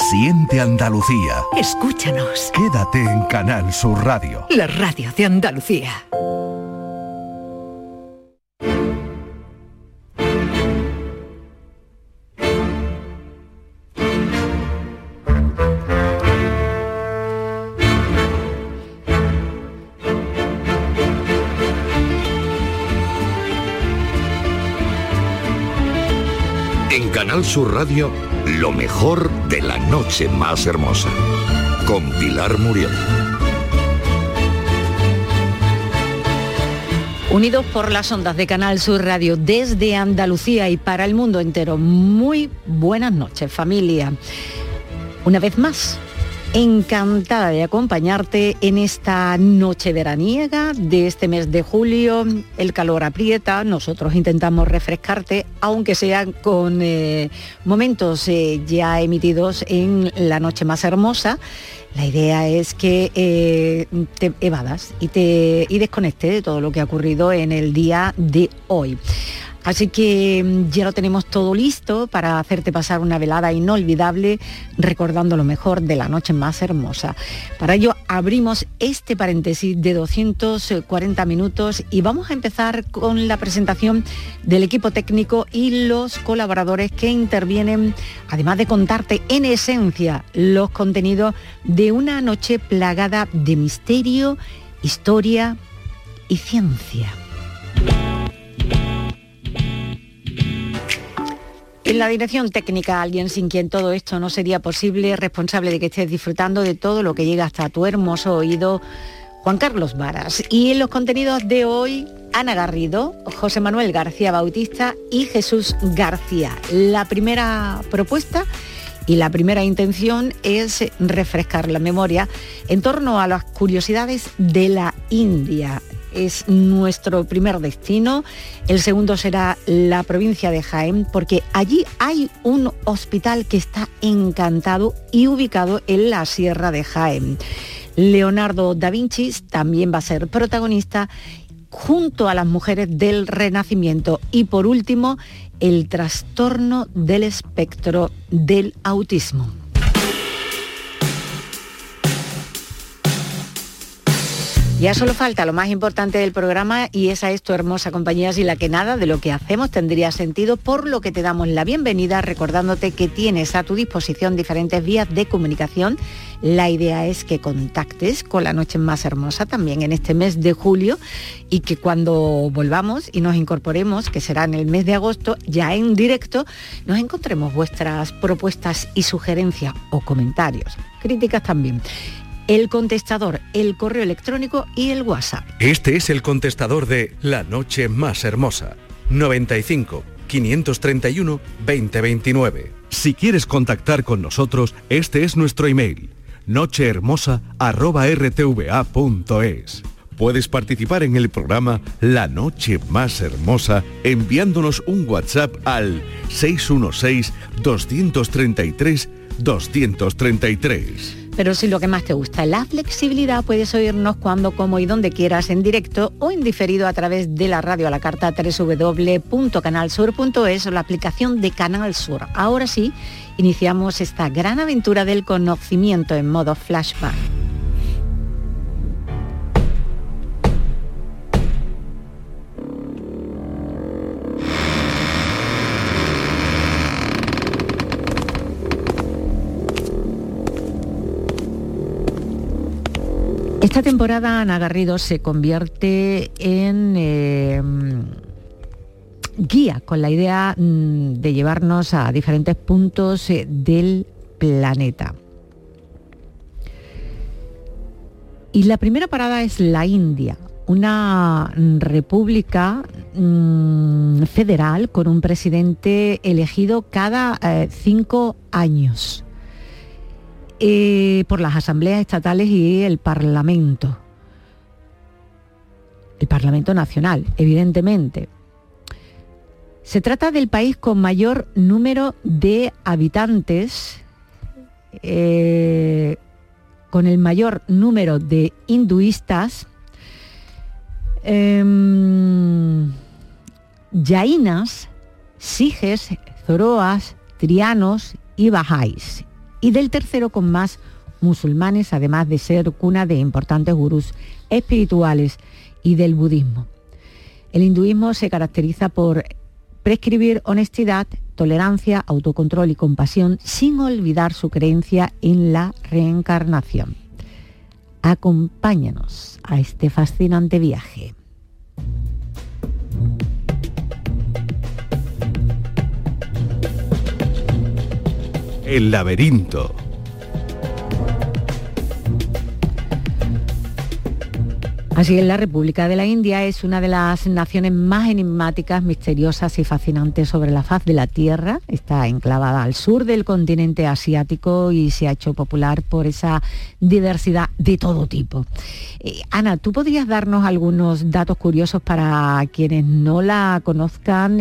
Siente Andalucía. Escúchanos. Quédate en Canal Sur Radio. La radio de Andalucía. En Canal Sur Radio, lo mejor de la noche más hermosa. Con Pilar Muriel. Unidos por las ondas de Canal Sur Radio desde Andalucía y para el mundo entero. Muy buenas noches, familia. Una vez más, encantada de acompañarte en esta noche veraniega de este mes de julio. El calor aprieta, nosotros intentamos refrescarte, aunque sea con momentos ya emitidos en la noche más hermosa. La idea es que te evadas y desconectes de todo lo que ha ocurrido en el día de hoy. Así que ya lo tenemos todo listo para hacerte pasar una velada inolvidable recordando lo mejor de la noche más hermosa. Para ello abrimos este paréntesis de 240 minutos y vamos a empezar con la presentación del equipo técnico y los colaboradores que intervienen, además de contarte en esencia los contenidos de una noche plagada de misterio, historia y ciencia. En la dirección técnica, alguien sin quien todo esto no sería posible, responsable de que estés disfrutando de todo lo que llega hasta tu hermoso oído, Juan Carlos Varas. Y en los contenidos de hoy, Ana Garrido, José Manuel García Bautista y Jesús García. La primera propuesta y la primera intención es refrescar la memoria en torno a las curiosidades de la India. Es nuestro primer destino. El segundo será la provincia de Jaén, porque allí hay un hospital que está encantado y ubicado en la Sierra de Jaén. Leonardo da Vinci también va a ser protagonista junto a las mujeres del Renacimiento. Y por último, el trastorno del espectro del autismo. Ya solo falta lo más importante del programa y esa es tu hermosa compañía, sin la que nada de lo que hacemos tendría sentido, por lo que te damos la bienvenida recordándote que tienes a tu disposición diferentes vías de comunicación. La idea es que contactes con la noche más hermosa también en este mes de julio y que cuando volvamos y nos incorporemos, que será en el mes de agosto, ya en directo, nos encontremos vuestras propuestas y sugerencias o comentarios, críticas también. El contestador, el correo electrónico y el WhatsApp. Este es el contestador de La Noche Más Hermosa. 95 531 2029. Si quieres contactar con nosotros, este es nuestro email: nochehermosa@rtva.es. Puedes participar en el programa La Noche Más Hermosa enviándonos un WhatsApp al 616-233-233. Pero si lo que más te gusta es la flexibilidad, puedes oírnos cuando, como y donde quieras, en directo o en diferido a través de la radio a la carta www.canalsur.es o la aplicación de Canal Sur. Ahora sí, iniciamos esta gran aventura del conocimiento en modo flashback. Esta temporada Ana Garrido se convierte en guía con la idea de llevarnos a diferentes puntos del planeta. Y la primera parada es la India, una república federal con un presidente elegido cada 5 años. Por las asambleas estatales y el Parlamento nacional, evidentemente. Se trata del país con mayor número de habitantes, con el mayor número de hinduistas, jainas, sijes, zoroas, trianos y bahá'ís. y del tercero con más musulmanes, además de ser cuna de importantes gurús espirituales y del budismo. El hinduismo se caracteriza por prescribir honestidad, tolerancia, autocontrol y compasión, sin olvidar su creencia en la reencarnación. Acompáñanos a este fascinante viaje. El laberinto. Así es, la República de la India es una de las naciones más enigmáticas, misteriosas y fascinantes sobre la faz de la Tierra. Está enclavada al sur del continente asiático y se ha hecho popular por esa diversidad de todo tipo. Ana, ¿tú podrías darnos algunos datos curiosos para quienes no la conozcan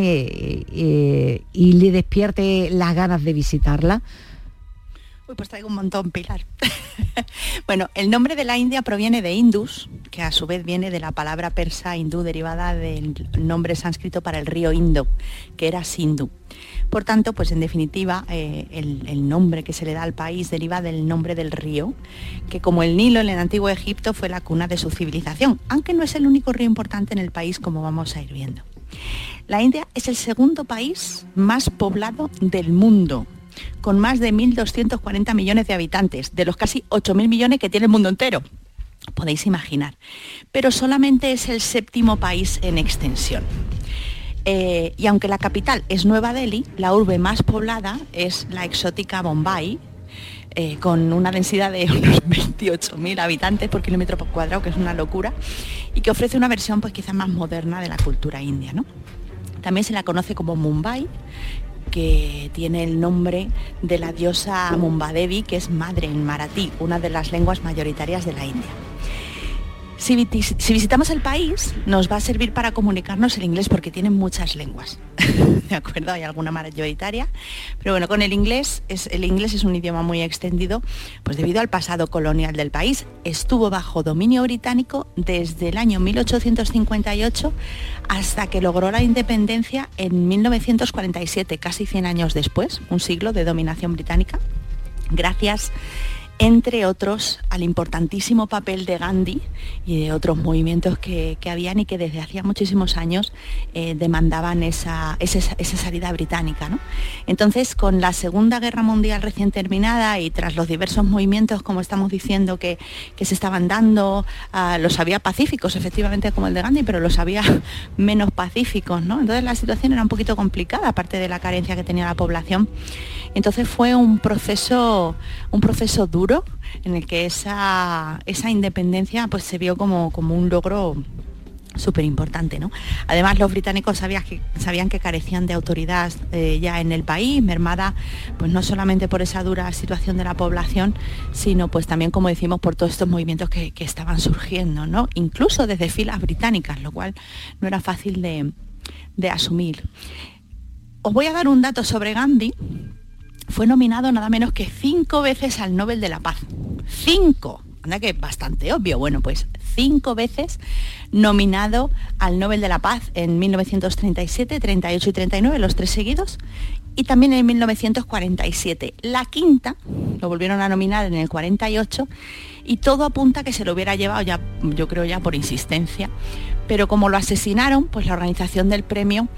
y le despierte las ganas de visitarla? Uy, pues traigo un montón, Pilar. Bueno, el nombre de la India proviene de Indus, que a su vez viene de la palabra persa hindú derivada del nombre sánscrito para el río Indo, que era Sindhu. Por tanto, pues en definitiva, el nombre que se le da al país deriva del nombre del río, que como el Nilo en el antiguo Egipto fue la cuna de su civilización, aunque no es el único río importante en el país, como vamos a ir viendo. La India es el segundo país más poblado del mundo, con más de 1.240 millones de habitantes, de los casi 8.000 millones que tiene el mundo entero. Podéis imaginar. Pero solamente es el séptimo país en extensión. Y aunque la capital es Nueva Delhi, la urbe más poblada es la exótica Bombay, con una densidad de unos 28.000 habitantes por kilómetro cuadrado, que es una locura, y que ofrece una versión pues quizás más moderna de la cultura india, ¿no? También se la conoce como Mumbai, que tiene el nombre de la diosa Mumbadevi, que es madre en maratí, una de las lenguas mayoritarias de la India. Si visitamos el país, nos va a servir para comunicarnos el inglés, porque tiene muchas lenguas, ¿de acuerdo? Hay alguna mayoritaria, pero bueno, con el inglés es un idioma muy extendido, pues debido al pasado colonial del país. Estuvo bajo dominio británico desde el año 1858 hasta que logró la independencia en 1947, casi 100 años después, un siglo de dominación británica, gracias, entre otros, al importantísimo papel de Gandhi y de otros movimientos que habían y que desde hacía muchísimos años demandaban esa salida británica, ¿no? Entonces, con la Segunda Guerra Mundial recién terminada y tras los diversos movimientos, como estamos diciendo, que se estaban dando, los había pacíficos, efectivamente, como el de Gandhi, pero los había menos pacíficos, ¿no? Entonces la situación era un poquito complicada, aparte de la carencia que tenía la población. Entonces fue un proceso duro en el que esa independencia pues se vio como un logro súper importante, ¿no? Además, los británicos sabían que carecían de autoridad ya en el país, mermada pues no solamente por esa dura situación de la población, sino pues también, como decimos, por todos estos movimientos que estaban surgiendo, ¿no? Incluso desde filas británicas, lo cual no era fácil de asumir. Os voy a dar un dato sobre Gandhi. Fue nominado nada menos que 5 veces al Nobel de la Paz. 5. Anda, que es bastante obvio. Bueno, pues 5 veces nominado al Nobel de la Paz en 1937, 38 y 39, los 3 seguidos, y también en 1947. La quinta lo volvieron a nominar en el 48 y todo apunta a que se lo hubiera llevado ya, yo creo, ya por insistencia. Pero como lo asesinaron, pues la organización del premio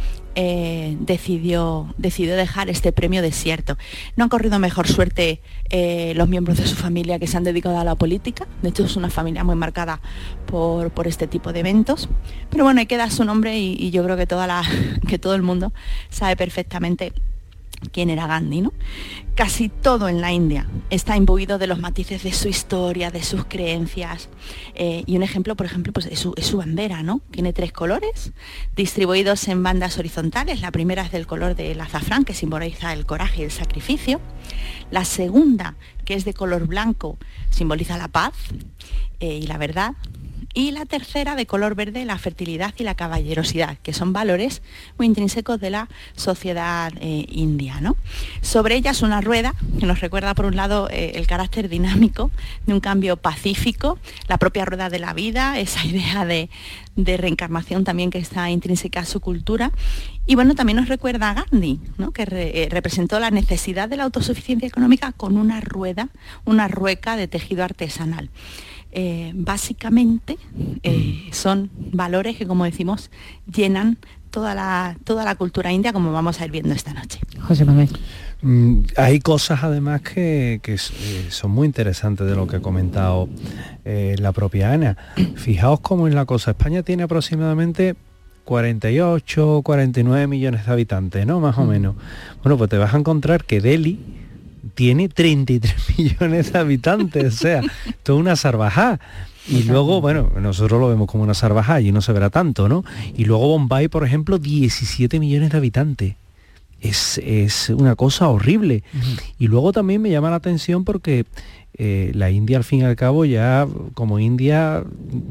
decidió dejar este premio desierto. No han corrido mejor suerte los miembros de su familia que se han dedicado a la política. De hecho, es una familia muy marcada por este tipo de eventos. Pero bueno, hay que dar su nombre y yo creo que todo el mundo sabe perfectamente quién era Gandhi, ¿no? Casi todo en la India está imbuido de los matices de su historia, de sus creencias, y un ejemplo, por ejemplo, pues es su bandera, ¿no? Tiene 3 colores distribuidos en bandas horizontales. La primera es del color del azafrán, que simboliza el coraje y el sacrificio. La segunda, que es de color blanco, simboliza la paz y la verdad. Y la tercera, de color verde, la fertilidad y la caballerosidad, que son valores muy intrínsecos de la sociedad india, ¿no? Sobre ellas una rueda que nos recuerda, por un lado, el carácter dinámico de un cambio pacífico, la propia rueda de la vida, esa idea de reencarnación también que está intrínseca a su cultura. Y bueno, también nos recuerda a Gandhi, ¿no? Que representó la necesidad de la autosuficiencia económica con una rueda, una rueca de tejido artesanal. Básicamente son valores que, como decimos, llenan toda la cultura india, como vamos a ir viendo esta noche. José Manuel. Hay cosas además que son muy interesantes de lo que ha comentado la propia Ana. Fijaos cómo es la cosa. España tiene aproximadamente 48, 49 millones de habitantes, ¿no? Más o menos. Bueno, pues te vas a encontrar que Delhi tiene 33 millones de habitantes, o sea, toda una salvajada. Y luego, bueno, nosotros lo vemos como una salvajada y no se verá tanto, ¿no? Y luego Bombay, por ejemplo, 17 millones de habitantes. Es una cosa horrible. Y luego también me llama la atención porque la India, al fin y al cabo, ya como India,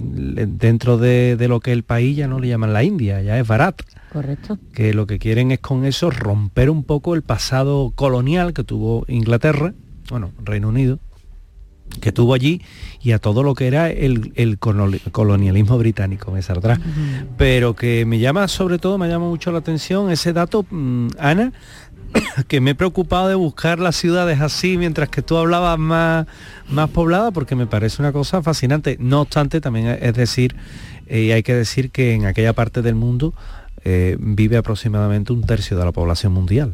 dentro de lo que es el país, ya no le llaman la India, ya es Bharat. Correcto. Que lo que quieren es con eso romper un poco el pasado colonial que tuvo Inglaterra, bueno, Reino Unido, que tuvo allí, y a todo lo que era el colonialismo británico, me saldrá. Pero que me llama mucho la atención ese dato, Ana, que me he preocupado de buscar las ciudades así mientras que tú hablabas más poblada, porque me parece una cosa fascinante. No obstante, también hay que decir que en aquella parte del mundo vive aproximadamente 1/3 de la población mundial.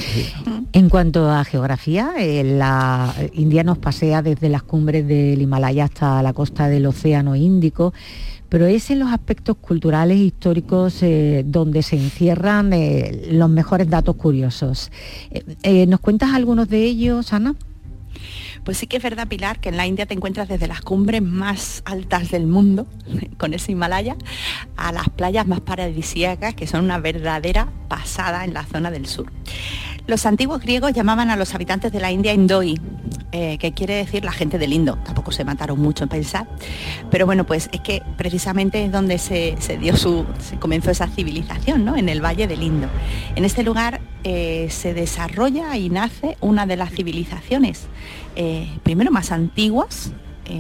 En cuanto a geografía, la India nos pasea desde las cumbres del Himalaya hasta la costa del Océano Índico, pero es en los aspectos culturales e históricos donde se encierran los mejores datos curiosos. ¿Nos cuentas algunos de ellos, Ana? Pues sí que es verdad, Pilar, que en la India te encuentras desde las cumbres más altas del mundo, con ese Himalaya, a las playas más paradisíacas, que son una verdadera pasada en la zona del sur. Los antiguos griegos llamaban a los habitantes de la India Indoi, que quiere decir la gente del Indo. Tampoco se mataron mucho en pensar, pero bueno, pues es que precisamente es donde se comenzó esa civilización, ¿no? En el Valle del Indo. En este lugar se desarrolla y nace una de las civilizaciones primero más antiguas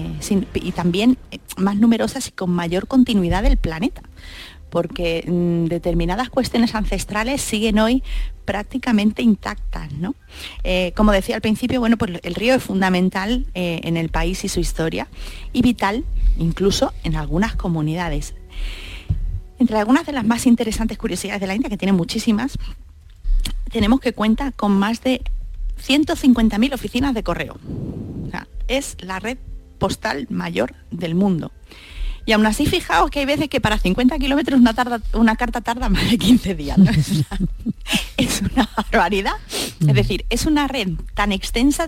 y también más numerosas y con mayor continuidad del planeta, porque determinadas cuestiones ancestrales siguen hoy prácticamente intactas, ¿no? Como decía al principio, bueno, pues el río es fundamental en el país y su historia, y vital incluso en algunas comunidades. Entre algunas de las más interesantes curiosidades de la India, que tiene muchísimas, tenemos que cuenta con más de 150.000 oficinas de correo. O sea, es la red postal mayor del mundo. Y aún así, fijaos que hay veces que para 50 kilómetros una carta tarda más de 15 días, ¿no? Es una barbaridad. Es decir, es una red tan extensa,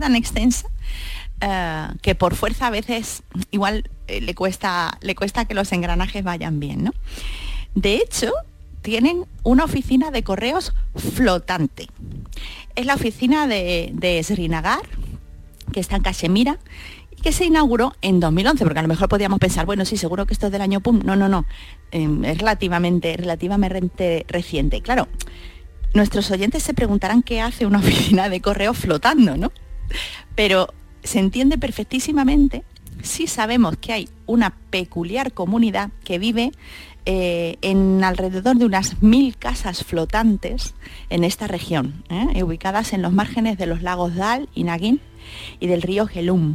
que por fuerza a veces igual le cuesta que los engranajes vayan bien, ¿no? De hecho, tienen una oficina de correos flotante. Es la oficina de Srinagar, que está en Cachemira, y que se inauguró en 2011, porque a lo mejor podríamos pensar, bueno, sí, seguro que esto es del año PUM. No. Es relativamente reciente. Claro, nuestros oyentes se preguntarán qué hace una oficina de correos flotando, ¿no? Pero se entiende perfectísimamente si sabemos que hay una peculiar comunidad que vive en alrededor de unas 1000 casas flotantes en esta región, ubicadas en los márgenes de los lagos Dal y Nagin y del río Jhelum.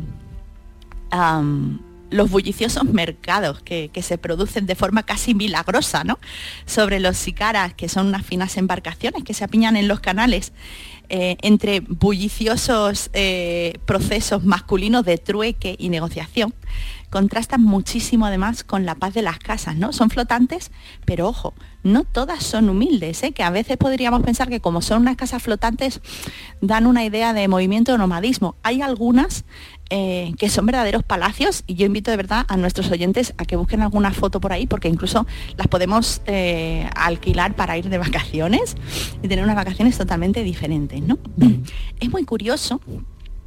Los bulliciosos mercados que se producen de forma casi milagrosa, ¿no? Sobre los sicaras, que son unas finas embarcaciones que se apiñan en los canales entre bulliciosos procesos masculinos de trueque y negociación, contrastan muchísimo además con la paz de las casas, ¿no? Son flotantes, pero ojo, no todas son humildes, que a veces podríamos pensar que como son unas casas flotantes dan una idea de movimiento o nomadismo. Hay algunas que son verdaderos palacios, y yo invito de verdad a nuestros oyentes a que busquen alguna foto por ahí, porque incluso las podemos alquilar para ir de vacaciones y tener unas vacaciones totalmente diferentes, ¿no? Es muy curioso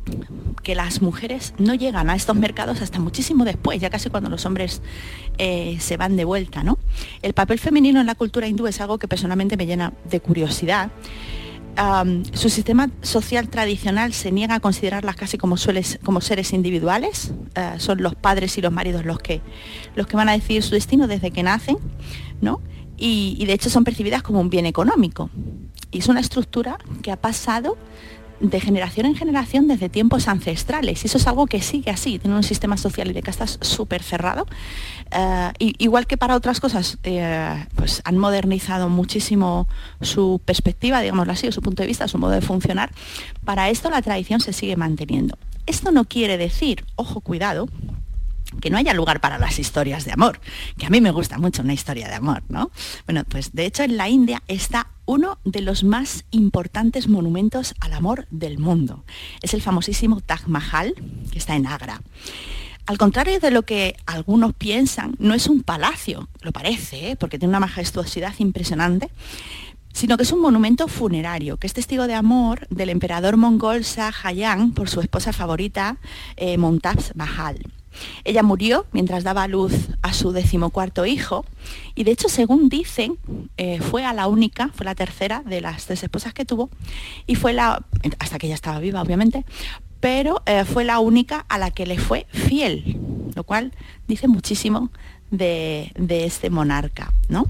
que las mujeres no llegan a estos mercados hasta muchísimo después, ya casi cuando los hombres se van de vuelta, ¿no? El papel femenino en la cultura hindú es algo que personalmente me llena de curiosidad. Su sistema social tradicional se niega a considerarlas casi como seres individuales. Son los padres y los maridos los que van a decidir su destino desde que nacen, ¿no? Y de hecho son percibidas como un bien económico. Y es una estructura que ha pasado de generación en generación desde tiempos ancestrales, y eso es algo que sigue así, tiene un sistema social y de castas súper cerrado. Igual que para otras cosas, pues han modernizado muchísimo su perspectiva, digámoslo así, o su punto de vista, su modo de funcionar. Para esto la tradición se sigue manteniendo. Esto no quiere decir, ojo, cuidado, que no haya lugar para las historias de amor, que a mí me gusta mucho una historia de amor, ¿no? Bueno, pues de hecho en la India está uno de los más importantes monumentos al amor del mundo. Es el famosísimo Taj Mahal, que está en Agra. Al contrario de lo que algunos piensan, no es un palacio, lo parece, porque tiene una majestuosidad impresionante, sino que es un monumento funerario, que es testigo de amor del emperador mongol Shah Jahan por su esposa favorita, Mumtaz Mahal. Ella murió mientras daba a luz a su 14º hijo, y de hecho, según dicen, fue la tercera de las 3 esposas que tuvo, y hasta que ella estaba viva, obviamente, pero fue la única a la que le fue fiel, lo cual dice muchísimo de este monarca, ¿no?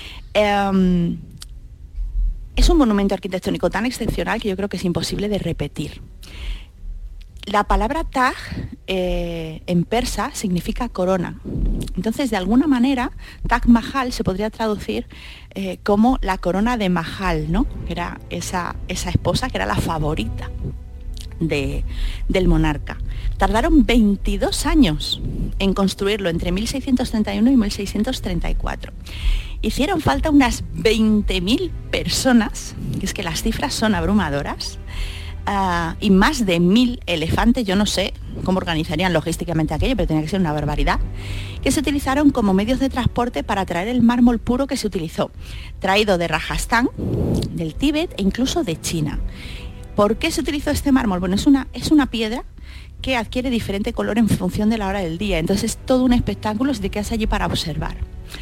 Es un monumento arquitectónico tan excepcional que yo creo que es imposible de repetir. La palabra Taj en persa significa corona. Entonces, de alguna manera, Taj Mahal se podría traducir como la corona de Mahal, ¿no? Que era esa esposa que era la favorita del monarca. Tardaron 22 años en construirlo, entre 1631 y 1634. Hicieron falta unas 20.000 personas, que es que las cifras son abrumadoras, y más de 1.000 elefantes. Yo no sé cómo organizarían logísticamente aquello, pero tenía que ser una barbaridad, que se utilizaron como medios de transporte para traer el mármol puro que se utilizó, traído de Rajastán, del Tíbet e incluso de China. ¿Por qué se utilizó este mármol? Bueno, es una piedra que adquiere diferente color en función de la hora del día, entonces es todo un espectáculo si te quedas allí para observar.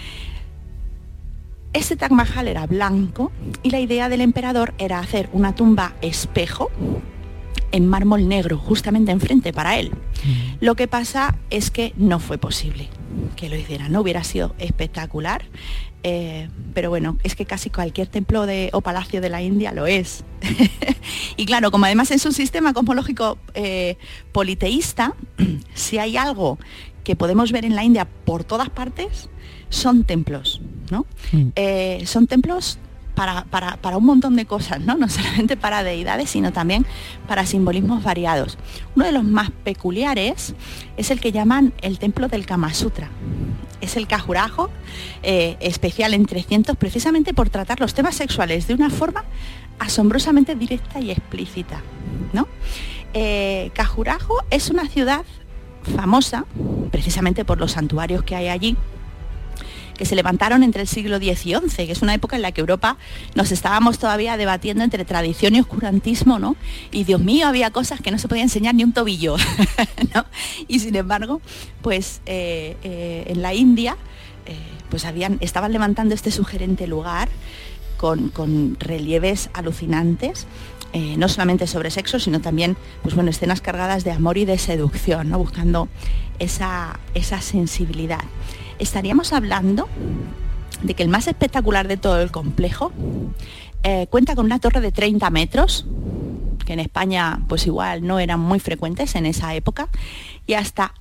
Este Taj Mahal era blanco y la idea del emperador era hacer una tumba espejo en mármol negro, justamente enfrente para él. Lo que pasa es que no fue posible que lo hiciera, no hubiera sido espectacular, pero bueno, es que casi cualquier templo o palacio de la India lo es. Y claro, como además es un sistema cosmológico politeísta, si hay algo que podemos ver en la India por todas partes, son templos, ¿no? Son templos para un montón de cosas, ¿no? No solamente para deidades, sino también para simbolismos variados. Uno de los más peculiares es el que llaman el templo del Kama Sutra. Es el Khajuraho, especial en 300, precisamente por tratar los temas sexuales de una forma asombrosamente directa y explícita, ¿no? Khajuraho es una ciudad famosa, precisamente por los santuarios que hay allí, que se levantaron entre el siglo X y XI, que es una época en la que Europa nos estábamos todavía debatiendo entre tradición y oscurantismo, ¿no? Y Dios mío, había cosas que no se podía enseñar ni un tobillo, ¿no? Y sin embargo, pues en la India, pues estaban levantando este sugerente lugar con relieves alucinantes, no solamente sobre sexo, sino también, pues bueno, escenas cargadas de amor y de seducción, ¿no? Buscando esa sensibilidad. Estaríamos hablando de que el más espectacular de todo el complejo cuenta con una torre de 30 metros, que en España pues igual no eran muy frecuentes en esa época, y hasta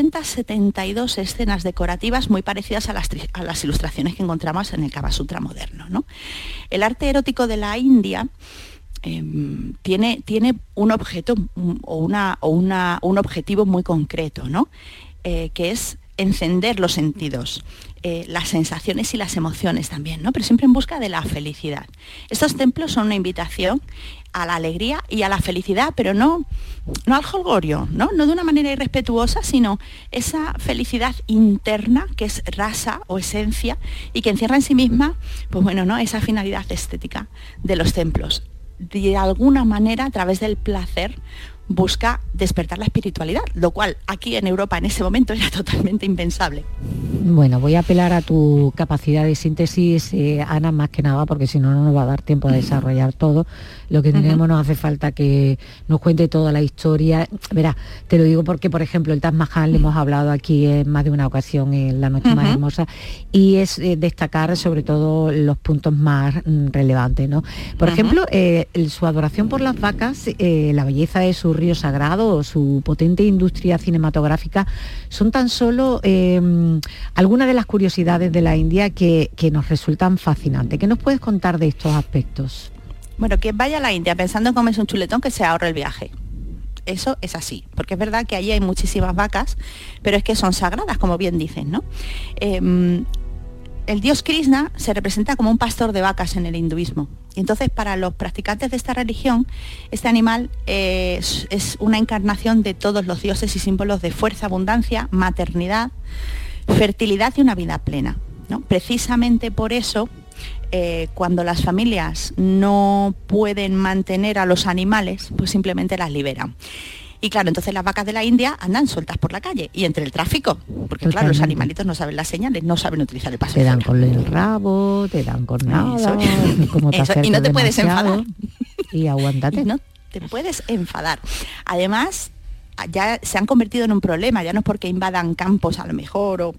872 escenas decorativas muy parecidas a las ilustraciones que encontramos en el Kama Sutra moderno, ¿no? El arte erótico de la India tiene un objeto un objetivo muy concreto, ¿no? Que es encender los sentidos, las sensaciones y las emociones también, ¿no? Pero siempre en busca de la felicidad. Estos templos son una invitación a la alegría y a la felicidad, pero no al jolgorio, ¿no? No de una manera irrespetuosa, sino esa felicidad interna que es rasa o esencia y que encierra en sí misma, pues bueno, ¿no? Esa finalidad estética de los templos. De alguna manera, a través del placer, busca despertar la espiritualidad, lo cual aquí en Europa en ese momento era totalmente impensable. Bueno, voy a apelar a tu capacidad de síntesis, Ana, más que nada, porque si no, no nos va a dar tiempo a desarrollar todo. Lo que tenemos nos hace falta que nos cuente toda la historia. Verás, te lo digo porque, por ejemplo, el Taj Mahal le hemos hablado aquí en más de una ocasión en La Noche Más Hermosa, y es destacar sobre todo los puntos más relevantes, ¿no? Por ejemplo, su adoración por las vacas, la belleza de su río sagrado o su potente industria cinematográfica son tan solo algunas de las curiosidades de la India que nos resultan fascinantes. ¿Qué nos puedes contar de estos aspectos? Bueno, quien vaya a la India pensando en comerse un chuletón, que se ahorre el viaje. Eso es así, porque es verdad que allí hay muchísimas vacas, pero es que son sagradas, como bien dicen, ¿no? El dios Krishna se representa como un pastor de vacas en el hinduismo. Y entonces, para los practicantes de esta religión, este animal es una encarnación de todos los dioses y símbolos de fuerza, abundancia, maternidad, fertilidad y una vida plena, ¿no? Precisamente por eso, cuando las familias no pueden mantener a los animales, pues simplemente las liberan. Y claro, entonces las vacas de la India andan sueltas por la calle y entre el tráfico, porque Totalmente. claro, los animalitos no saben las señales, no saben utilizar el paso. Te dan con el rabo, te dan con nada, como te y no te puedes enfadar. Y aguántate. Y no te puedes enfadar. Además, ya se han convertido en un problema, ya no es porque invadan campos a lo mejor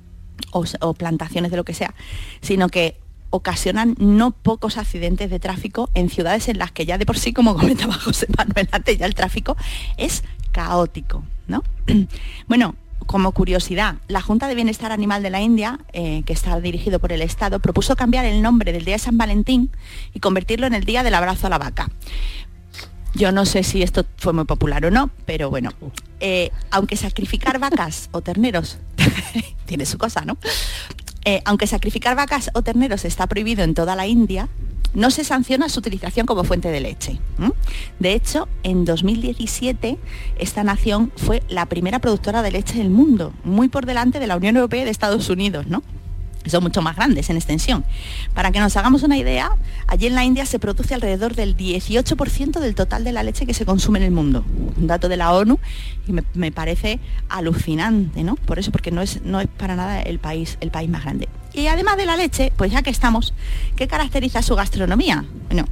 o plantaciones de lo que sea, sino que ocasionan no pocos accidentes de tráfico en ciudades en las que ya de por sí, como comentaba José Manuel antes, ya el tráfico es caótico, ¿no? Bueno, como curiosidad, la Junta de Bienestar Animal de la India, que está dirigido por el Estado, propuso cambiar el nombre del Día de San Valentín y convertirlo en el Día del Abrazo a la Vaca. Yo no sé si esto fue muy popular o no, pero bueno, aunque sacrificar vacas o terneros tiene su cosa, ¿no? Aunque sacrificar vacas o terneros está prohibido en toda la India, no se sanciona su utilización como fuente de leche. De hecho, en 2017, esta nación fue la primera productora de leche del mundo, muy por delante de la Unión Europea y de Estados Unidos, ¿no? Son mucho más grandes en extensión. Para que nos hagamos una idea, allí en la India se produce alrededor del 18% del total de la leche que se consume en el mundo. Un dato de la ONU y me parece alucinante, ¿no? Por eso, porque no es para nada el país más grande. Y además de la leche, pues ya que estamos, ¿qué caracteriza su gastronomía? Bueno,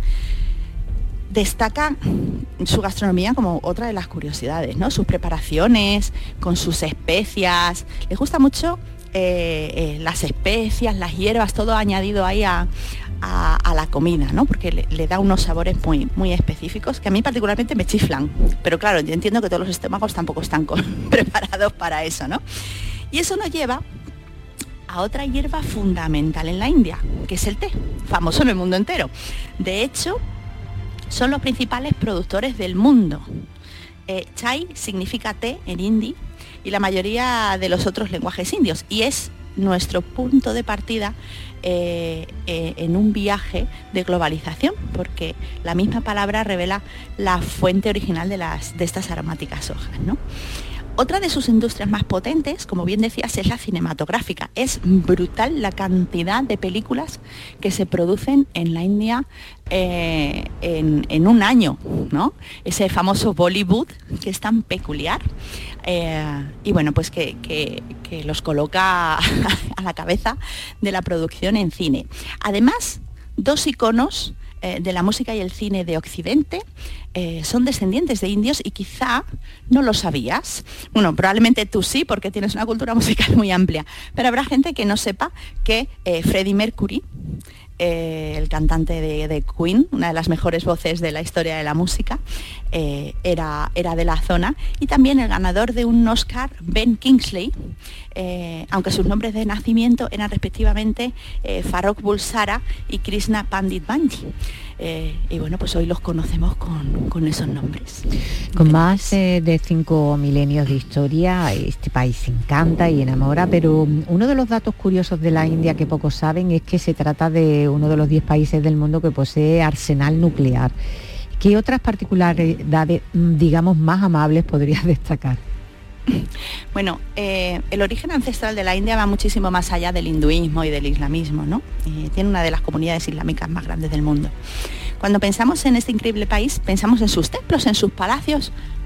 destaca su gastronomía como otra de las curiosidades, ¿no? Sus preparaciones, con sus especias. Les gusta mucho las especias, las hierbas, todo añadido ahí a la comida, ¿no? Porque le da unos sabores muy, muy específicos que a mí particularmente me chiflan. Pero claro, yo entiendo que todos los estómagos tampoco están preparados para eso, ¿no? Y eso nos lleva a otra hierba fundamental en la India, que es el té, famoso en el mundo entero. De hecho, son los principales productores del mundo. Chai significa té en hindi y la mayoría de los otros lenguajes indios, y es nuestro punto de partida en un viaje de globalización, porque la misma palabra revela la fuente original de estas aromáticas hojas, ¿no? Otra de sus industrias más potentes, como bien decías, es la cinematográfica. Es brutal la cantidad de películas que se producen en la India en un año, ¿no? Ese famoso Bollywood que es tan peculiar y bueno, pues que los coloca a la cabeza de la producción en cine. Además, dos iconos de la música y el cine de Occidente son descendientes de indios y quizá no lo sabías. Bueno, probablemente tú sí, porque tienes una cultura musical muy amplia, pero habrá gente que no sepa que Freddie Mercury, el cantante de Queen, una de las mejores voces de la historia de la música, era de la zona, y también el ganador de un Oscar, Ben Kingsley, aunque sus nombres de nacimiento eran respectivamente Farrokh Bulsara y Krishna Pandit Bandi. Y bueno, pues hoy los conocemos con esos nombres. Con más de 5 milenios de historia, este país encanta y enamora, pero uno de los datos curiosos de la India que pocos saben es que se trata de uno de los 10 países del mundo que posee arsenal nuclear. ¿Qué otras particularidades, digamos, más amables podrías destacar? Bueno, el origen ancestral de la India va muchísimo más allá del hinduismo y del islamismo, ¿no? Tiene una de las comunidades islámicas más grandes del mundo. Cuando pensamos en este increíble país, pensamos en sus templos, en sus palacios,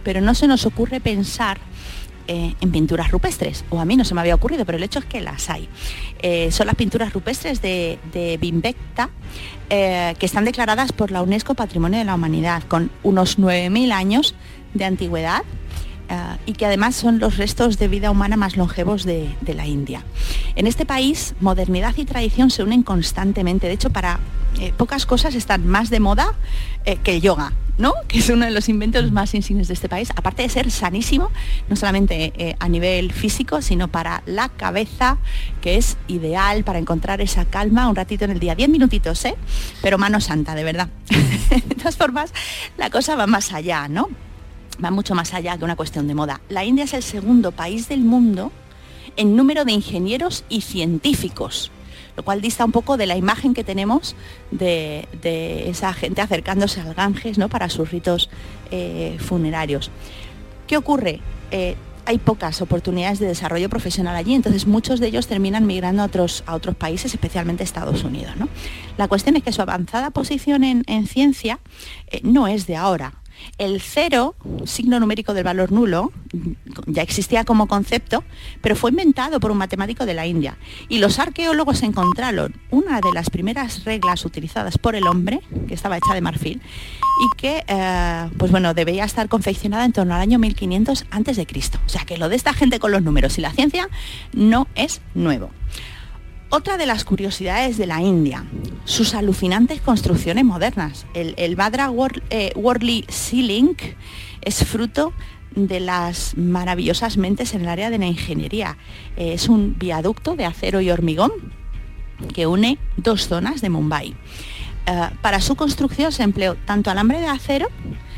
pero no se nos ocurre pensar en pinturas rupestres, o a mí no se me había ocurrido, pero el hecho es que las hay. Son las pinturas rupestres de Bhimbetha, que están declaradas por la UNESCO Patrimonio de la Humanidad, con unos 9.000 años de antigüedad, y que además son los restos de vida humana más longevos de la India. En este país, modernidad y tradición se unen constantemente. De hecho, para pocas cosas están más de moda que el yoga, ¿no? Que es uno de los inventos más insignes de este país, aparte de ser sanísimo, no solamente a nivel físico, sino para la cabeza, que es ideal para encontrar esa calma un ratito en el día, 10 minutitos, pero mano santa, de verdad. De todas formas, la cosa va más allá, ¿no? Va mucho más allá que una cuestión de moda. La India es el segundo país del mundo en número de ingenieros y científicos, lo cual dista un poco de la imagen que tenemos de esa gente acercándose al Ganges, ¿no?, para sus ritos funerarios. ¿Qué ocurre? Hay pocas oportunidades de desarrollo profesional allí, entonces muchos de ellos terminan migrando a otros países, especialmente Estados Unidos, ¿no? La cuestión es que su avanzada posición en ciencia no es de ahora. El 0, signo numérico del valor nulo, ya existía como concepto, pero fue inventado por un matemático de la India. Y los arqueólogos encontraron una de las primeras reglas utilizadas por el hombre, que estaba hecha de marfil, y que, debía estar confeccionada en torno al año 1500 a.C. O sea, que lo de esta gente con los números y la ciencia no es nuevo. Otra de las curiosidades de la India, sus alucinantes construcciones modernas. El Bhadra Worli Sea Link es fruto de las maravillosas mentes en el área de la ingeniería. Es un viaducto de acero y hormigón que une dos zonas de Mumbai. Para su construcción se empleó tanto alambre de acero,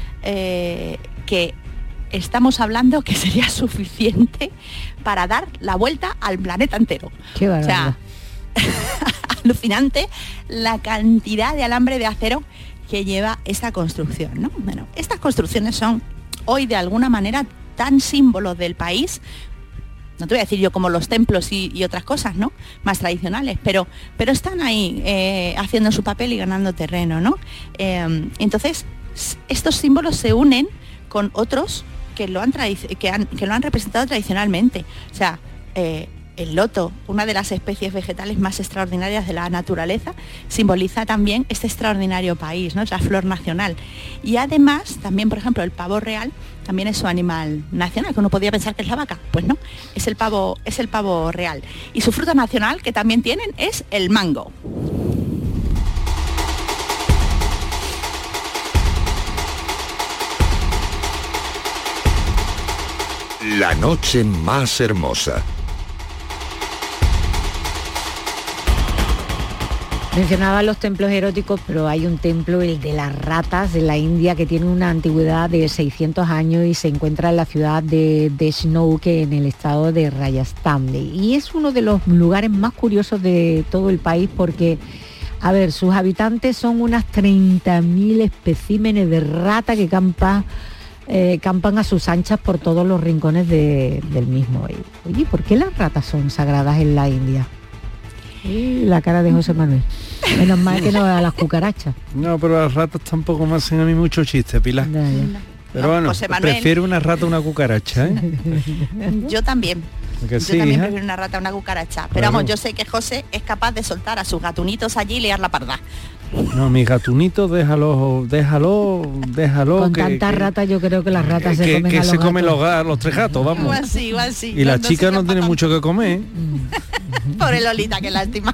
que estamos hablando que sería suficiente para dar la vuelta al planeta entero. Qué barbaridad. Alucinante la cantidad de alambre de acero que lleva esta construcción, ¿no? Bueno, estas construcciones son hoy de alguna manera tan símbolos del país, no te voy a decir yo como los templos y otras cosas, ¿no?, más tradicionales, pero están ahí haciendo su papel y ganando terreno, ¿no? Entonces, estos símbolos se unen con otros que lo han representado tradicionalmente. O sea, el loto, una de las especies vegetales más extraordinarias de la naturaleza, simboliza también este extraordinario país, ¿no? Es la flor nacional. Y además, también, por ejemplo, el pavo real también es su animal nacional, que uno podría pensar que es la vaca. Pues no, es el pavo real. Y su fruta nacional, que también tienen, es el mango. La noche más hermosa. Mencionaba los templos eróticos, pero hay un templo, el de las ratas de la India, que tiene una antigüedad de 600 años y se encuentra en la ciudad de Snow, que en el estado de Rajasthan. Y es uno de los lugares más curiosos de todo el país porque, a ver, sus habitantes son unas 30.000 especímenes de rata que campan a sus anchas por todos los rincones del mismo. Oye, ¿por qué las ratas son sagradas en la India? La cara de José Manuel. Menos mal que no a las cucarachas. No, pero las ratas tampoco me hacen a mí mucho chiste, Pilar. Pero bueno, prefiero una rata a una cucaracha, ¿eh? Yo también. Yo también prefiero una rata a una cucaracha. Pero vamos, yo sé que José es capaz de soltar a sus gatunitos allí y liar la parda. No, mis gatunitos, déjalo. Con tantas ratas yo creo que las ratas se comen a los gatos. Comen los tres gatos, vamos. Igual sí. Y la chica no tiene mucho que comer. Pobre Lolita, qué lástima.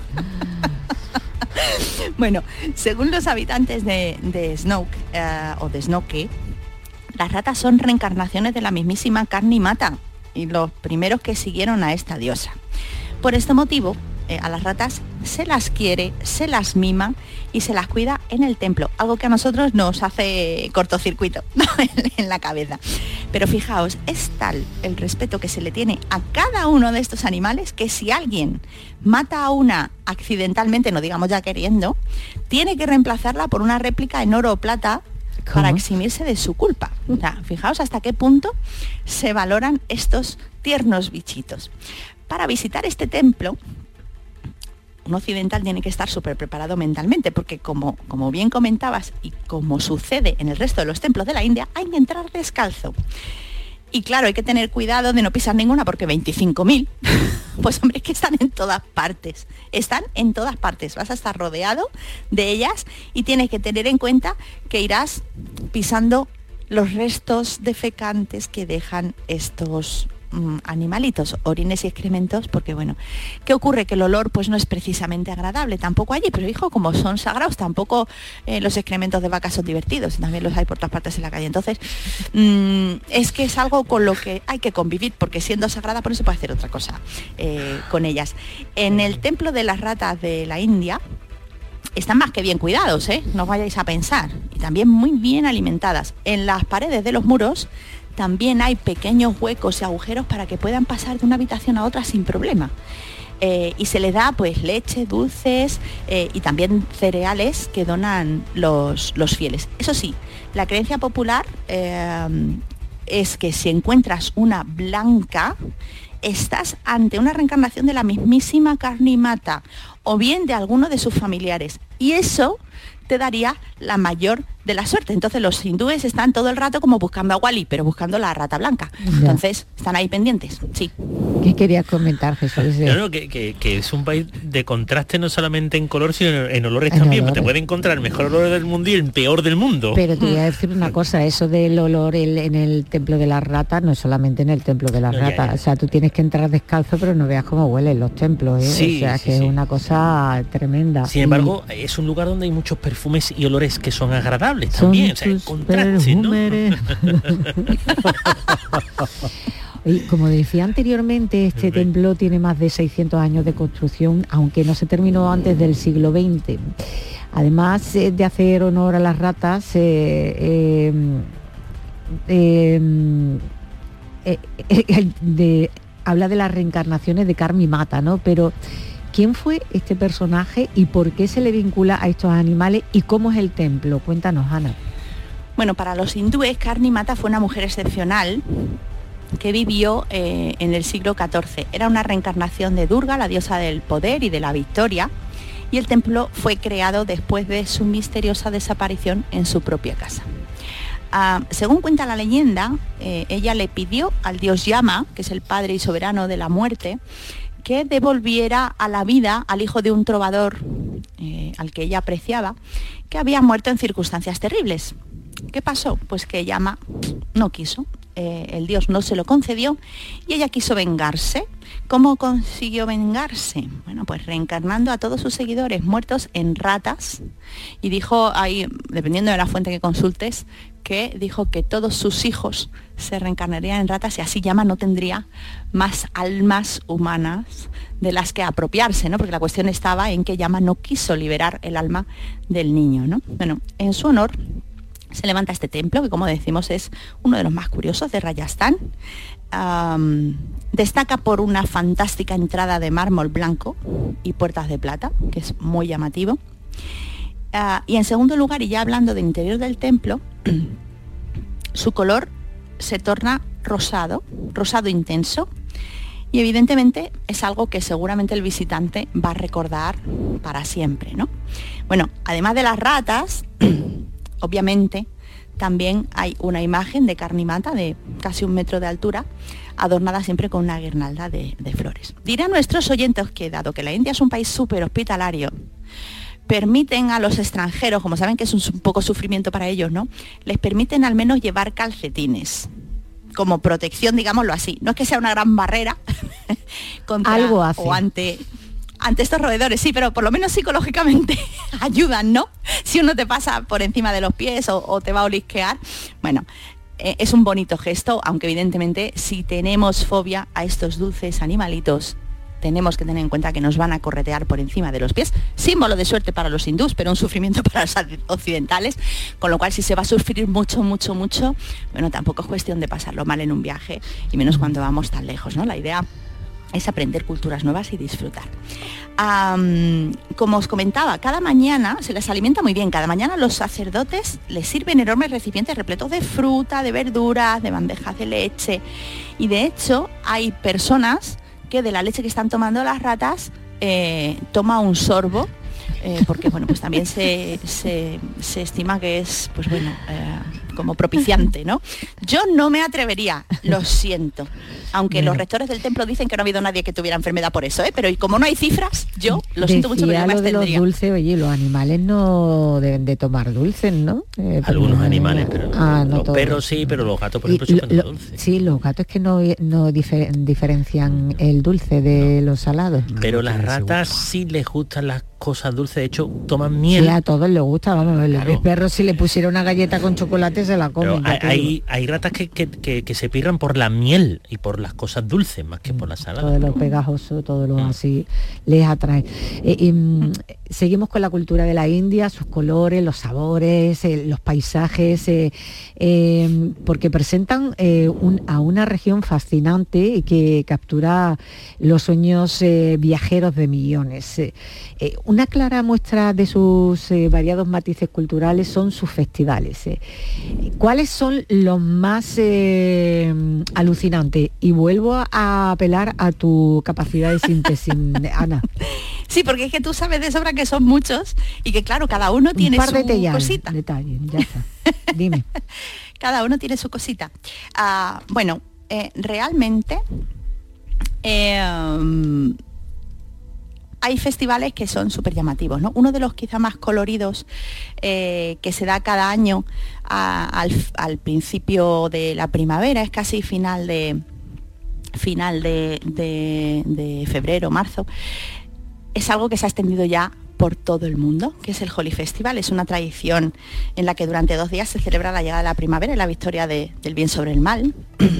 Bueno, según los habitantes de Snow, o de Snoke, las ratas son reencarnaciones de la mismísima Karni-mata y los primeros que siguieron a esta diosa. Por este motivo, a las ratas se las quiere, se las mima y se las cuida en el templo, algo que a nosotros nos hace cortocircuito, ¿no?, en la cabeza. Pero fijaos, es tal el respeto que se le tiene a cada uno de estos animales que si alguien mata a una accidentalmente, no digamos ya queriendo, tiene que reemplazarla por una réplica en oro o plata. ¿Cómo? Para eximirse de su culpa. O sea, fijaos hasta qué punto se valoran estos tiernos bichitos. Para visitar este templo un occidental tiene que estar súper preparado mentalmente, porque como bien comentabas y como sucede en el resto de los templos de la India, hay que entrar descalzo. Y claro, hay que tener cuidado de no pisar ninguna, porque 25.000, pues hombre, es que están en todas partes. Están en todas partes. Vas a estar rodeado de ellas y tienes que tener en cuenta que irás pisando los restos defecantes que dejan estos animalitos, orines y excrementos, porque bueno, ¿qué ocurre? Que el olor pues no es precisamente agradable tampoco allí, pero hijo, como son sagrados, tampoco los excrementos de vacas son divertidos, también los hay por todas partes en la calle. Entonces es que es algo con lo que hay que convivir, porque siendo sagrada pues no se puede hacer otra cosa con ellas. En el templo de las ratas de la India están más que bien cuidados, no os vayáis a pensar, y también muy bien alimentadas. En las paredes de los muros también hay pequeños huecos y agujeros para que puedan pasar de una habitación a otra sin problema. Y se les da pues leche, dulces y también cereales que donan los fieles. Eso sí, la creencia popular es que si encuentras una blanca, estás ante una reencarnación de la mismísima Karnimata o bien de alguno de sus familiares. Y eso te daría la mayor de la suerte. Entonces los hindúes están todo el rato como buscando a Wally, pero buscando la rata blanca. Entonces están ahí pendientes, sí. ¿Qué querías comentar, Jesús? No, que es un país de contraste no solamente en color, sino en olores también. Olores. Te puede encontrar el mejor olor del mundo y el peor del mundo. Pero te voy a decir una cosa, eso del olor en el templo de las ratas no es solamente en el templo de las ratas. Ya. O sea, tú tienes que entrar descalzo, pero no veas cómo huelen los templos, ¿eh? Sí, o sea, sí, que es una cosa tremenda. Sin embargo, es un lugar donde hay muchos perfumes y olores que son agradables también. O sea, el contraste, ¿no? Y como decía anteriormente, este templo tiene más de 600 años de construcción, aunque no se terminó antes del siglo XX. Además de hacer honor a las ratas, habla de las reencarnaciones de Karnimata, ¿no? Pero ¿quién fue este personaje y por qué se le vincula a estos animales y cómo es el templo? Cuéntanos, Ana. Bueno, para los hindúes, Karnimata fue una mujer excepcional que vivió en el siglo XIV. Era una reencarnación de Durga, la diosa del poder y de la victoria, y el templo fue creado después de su misteriosa desaparición en su propia casa. Según cuenta la leyenda, ella le pidió al dios Yama, que es el padre y soberano de la muerte, que devolviera a la vida al hijo de un trovador al que ella apreciaba, que había muerto en circunstancias terribles. ¿Qué pasó? Pues que Yama no quiso, el dios no se lo concedió y ella quiso vengarse. ¿Cómo consiguió vengarse? Bueno, pues reencarnando a todos sus seguidores muertos en ratas, y dijo ahí, dependiendo de la fuente que consultes, que dijo que todos sus hijos se reencarnarían en ratas y así Yama no tendría más almas humanas de las que apropiarse, ¿no? Porque la cuestión estaba en que Yama no quiso liberar el alma del niño, ¿no? Bueno, en su honor se levanta este templo, que como decimos es uno de los más curiosos de Rajasthan. Destaca por una fantástica entrada de mármol blanco y puertas de plata, que es muy llamativo. Y en segundo lugar, y ya hablando del interior del templo, su color se torna rosado intenso, y evidentemente es algo que seguramente el visitante va a recordar para siempre, ¿no? Bueno, además de las ratas, obviamente también hay una imagen de Karnimata de casi 1 metro de altura, adornada siempre con una guirnalda de flores. Diré a nuestros oyentes que, dado que la India es un país súper hospitalario, permiten a los extranjeros, como saben que es un poco sufrimiento para ellos, ¿no? Les permiten al menos llevar calcetines como protección, digámoslo así. No es que sea una gran barrera contra algo hace. O ante estos roedores, sí, pero por lo menos psicológicamente ayudan, ¿no? Si uno te pasa por encima de los pies o te va a olisquear, bueno, es un bonito gesto, aunque evidentemente si tenemos fobia a estos dulces animalitos, tenemos que tener en cuenta que nos van a corretear por encima de los pies, símbolo de suerte para los hindús, pero un sufrimiento para los occidentales, con lo cual si se va a sufrir mucho, bueno, tampoco es cuestión de pasarlo mal en un viaje, y menos cuando vamos tan lejos, ¿no? La idea es aprender culturas nuevas y disfrutar. Como os comentaba, cada mañana se les alimenta muy bien. Cada mañana los sacerdotes les sirven enormes recipientes repletos de fruta, de verduras, de bandejas de leche. Y de hecho hay personas que de la leche que están tomando las ratas toma un sorbo, porque bueno, pues también se estima que es, pues bueno, como propiciante, ¿no? Yo no me atrevería, lo siento. Aunque los rectores del templo dicen que no ha habido nadie que tuviera enfermedad por eso, pero y como no hay cifras, yo lo siento mucho, pero yo me abstendría. Los dulces, oye, los animales no deben de tomar dulces, ¿no? Algunos animales, pero no los todos. Perros sí, pero los gatos, por ejemplo, sí comen dulce. Sí, los gatos es que no diferencian el dulce de los salados. Pero las ratas sí les gustan las cosas dulces, de hecho toman miel. Sí, a todos les gusta, vamos, los perros si le pusiera una galleta con chocolate se la comen. Hay ratas que se pirran por la miel y por las cosas dulces más que por las saladas. Todo lo pegajoso, todo lo así les atrae. Seguimos con la cultura de la India, sus colores, los sabores, los paisajes, porque presentan a una región fascinante y que captura los sueños viajeros de millones. Una clara muestra de sus variados matices culturales son sus festivales. ¿Cuáles son los más alucinantes? Y vuelvo a apelar a tu capacidad de síntesis, Ana. Sí, porque es que tú sabes de sobra que son muchos y que claro, cada uno tiene su cosita. Detalle, ya está. Dime. Cada uno tiene su cosita. Bueno, realmente hay festivales que son súper llamativos, ¿no? Uno de los quizá más coloridos que se da cada año al principio de la primavera, es casi final de febrero, marzo, es algo que se ha extendido ya por todo el mundo, que es el Holi Festival. Es una tradición en la que durante 2 días se celebra la llegada de la primavera y la victoria del bien sobre el mal.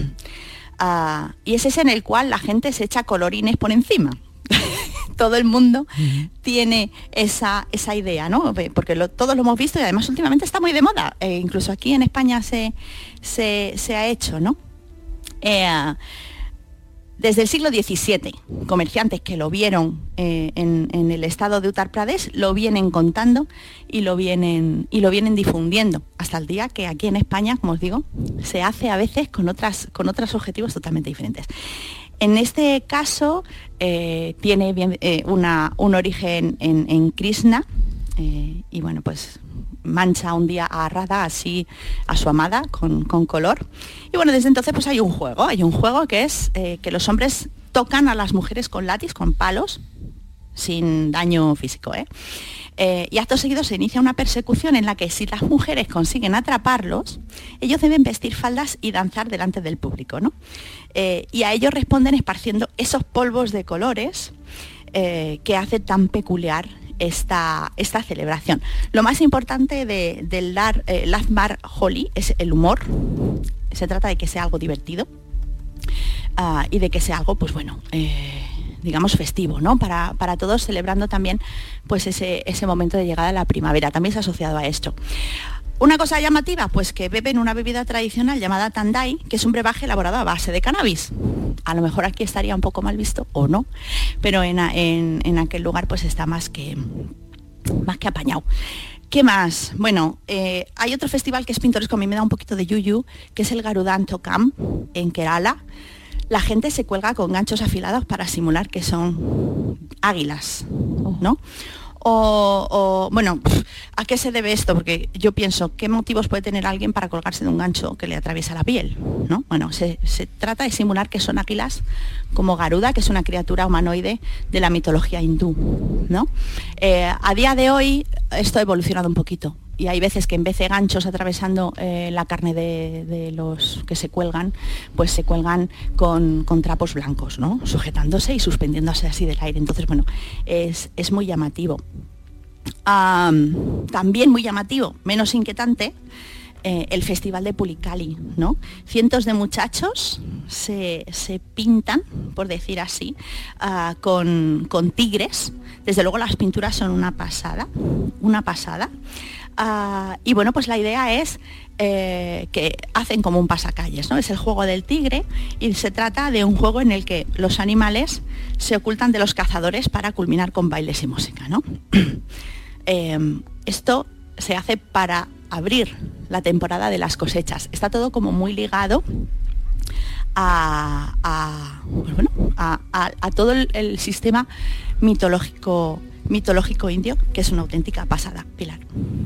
Y es ese en el cual la gente se echa colorines por encima. Todo el mundo tiene esa idea, ¿no? Porque todos lo hemos visto y además últimamente está muy de moda. Incluso aquí en España se ha hecho, ¿no? Desde el siglo XVII, comerciantes que lo vieron en el estado de Uttar Pradesh lo vienen contando y lo vienen difundiendo hasta el día que aquí en España, como os digo, se hace a veces con otros objetivos totalmente diferentes. En este caso tiene un origen en Krishna y bueno, pues mancha un día a Radha, así a su amada, con color. Y bueno, desde entonces pues hay un juego que es que los hombres tocan a las mujeres con látiz, con palos, sin daño físico, y acto seguido se inicia una persecución en la que si las mujeres consiguen atraparlos, ellos deben vestir faldas y danzar delante del público, ¿no? Y a ellos responden esparciendo esos polvos de colores que hace tan peculiar esta celebración. Lo más importante del Ladmar Holi es el humor. Se trata de que sea algo divertido y de que sea algo, pues bueno, digamos festivo, ¿no? Para todos, celebrando también pues ese momento de llegada de la primavera. También se ha asociado a esto. Una cosa llamativa, pues que beben una bebida tradicional llamada Tandai, que es un brebaje elaborado a base de cannabis. A lo mejor aquí estaría un poco mal visto o no, pero en aquel lugar pues está más que apañado. ¿Qué más? Bueno, hay otro festival que es pintoresco, a mí me da un poquito de yuyu, que es el Garudanto Camp en Kerala. La gente se cuelga con ganchos afilados para simular que son águilas, ¿no? Bueno, ¿a qué se debe esto? Porque yo pienso, ¿qué motivos puede tener alguien para colgarse de un gancho que le atraviesa la piel, ¿no? Bueno, se trata de simular que son águilas como Garuda, que es una criatura humanoide de la mitología hindú, ¿no? A día de hoy esto ha evolucionado un poquito. Y hay veces que en vez de ganchos atravesando la carne de los que se cuelgan, pues se cuelgan con trapos blancos, ¿no? Sujetándose y suspendiéndose así del aire. Entonces, bueno, es muy llamativo. También muy llamativo, menos inquietante, el Festival de Pulicali, ¿no? Cientos de muchachos se pintan, por decir así, con tigres. Desde luego las pinturas son una pasada. Y bueno, pues la idea es que hacen como un pasacalles, ¿no? Es el juego del tigre y se trata de un juego en el que los animales se ocultan de los cazadores para culminar con bailes y música, ¿no? Esto se hace para abrir la temporada de las cosechas. Está todo como muy ligado a a todo el sistema mitológico indio, que es una auténtica pasada, Pilar.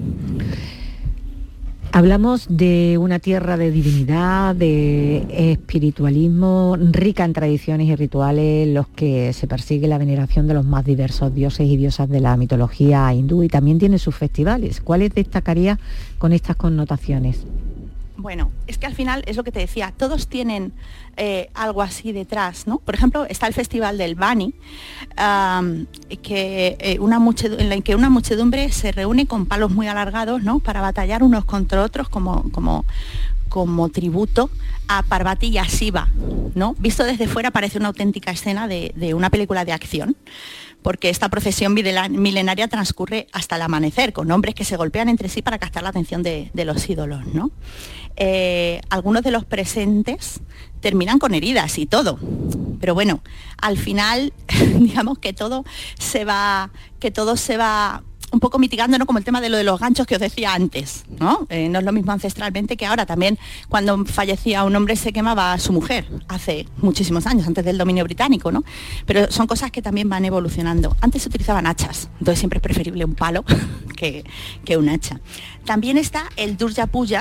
Hablamos de una tierra de divinidad, de espiritualismo, rica en tradiciones y rituales en los que se persigue la veneración de los más diversos dioses y diosas de la mitología hindú, y también tiene sus festivales. ¿Cuáles destacaría con estas connotaciones? Bueno, es que al final es lo que te decía, todos tienen algo así detrás, ¿no? Por ejemplo, está el Festival del Bani, en la que una muchedumbre se reúne con palos muy alargados, ¿no?, para batallar unos contra otros como tributo a Parvati y a Shiva, ¿no? Visto desde fuera parece una auténtica escena de una película de acción, porque esta procesión milenaria transcurre hasta el amanecer, con hombres que se golpean entre sí para captar la atención de los ídolos, ¿no? Algunos de los presentes terminan con heridas y todo, pero bueno, al final, digamos que todo se va un poco mitigando, ¿no?, como el tema de lo de los ganchos que os decía antes, ¿no? No es lo mismo ancestralmente que ahora. También cuando fallecía un hombre se quemaba a su mujer, hace muchísimos años, antes del dominio británico, ¿no? Pero son cosas que también van evolucionando. Antes se utilizaban hachas, entonces siempre es preferible un palo que un hacha. También está el Durga Puja,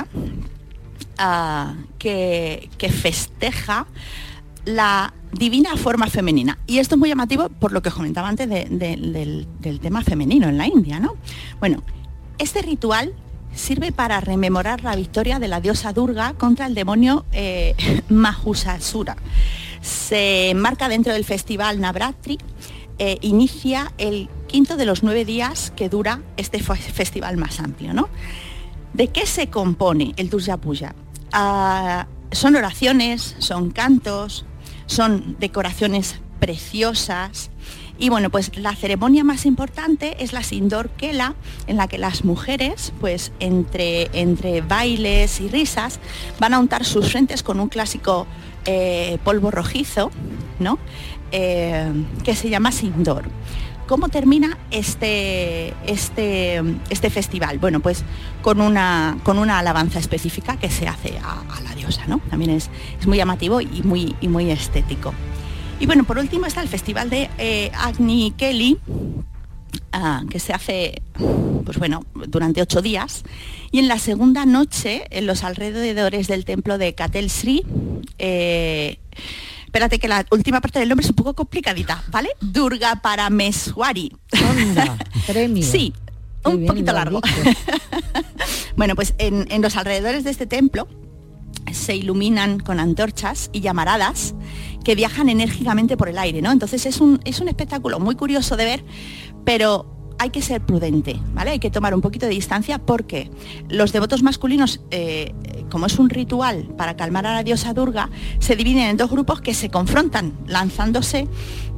que festeja la divina forma femenina. Y esto es muy llamativo por lo que os comentaba antes del tema femenino en la India, ¿no? Bueno, este ritual sirve para rememorar la victoria de la diosa Durga contra el demonio Mahusasura. Se enmarca dentro del festival Navratri, inicia el quinto de los 9 días que dura este festival más amplio, ¿no? ¿De qué se compone el Durga Puja? Son oraciones, son cantos, son decoraciones preciosas, y bueno, pues la ceremonia más importante es la Sindor Kela, en la que las mujeres, pues entre bailes y risas, van a untar sus frentes con un clásico polvo rojizo, ¿no?, que se llama Sindor. ¿Cómo termina este festival? Bueno, pues con una alabanza específica que se hace a la diosa, ¿no? También es muy llamativo y muy estético. Y bueno, por último está el festival de Agni Kelly, que se hace, pues bueno, durante 8 días. Y en la segunda noche, en los alrededores del templo de Katel Sri, espérate que la última parte del nombre es un poco complicadita, ¿vale? Durga Parameswari. Onda, premio. Sí, un poquito largo. Bueno, pues en los alrededores de este templo se iluminan con antorchas y llamaradas que viajan enérgicamente por el aire, ¿no? Entonces es un espectáculo muy curioso de ver, pero hay que ser prudente, ¿vale? Hay que tomar un poquito de distancia porque los devotos masculinos, como es un ritual para calmar a la diosa Durga, se dividen en 2 grupos que se confrontan lanzándose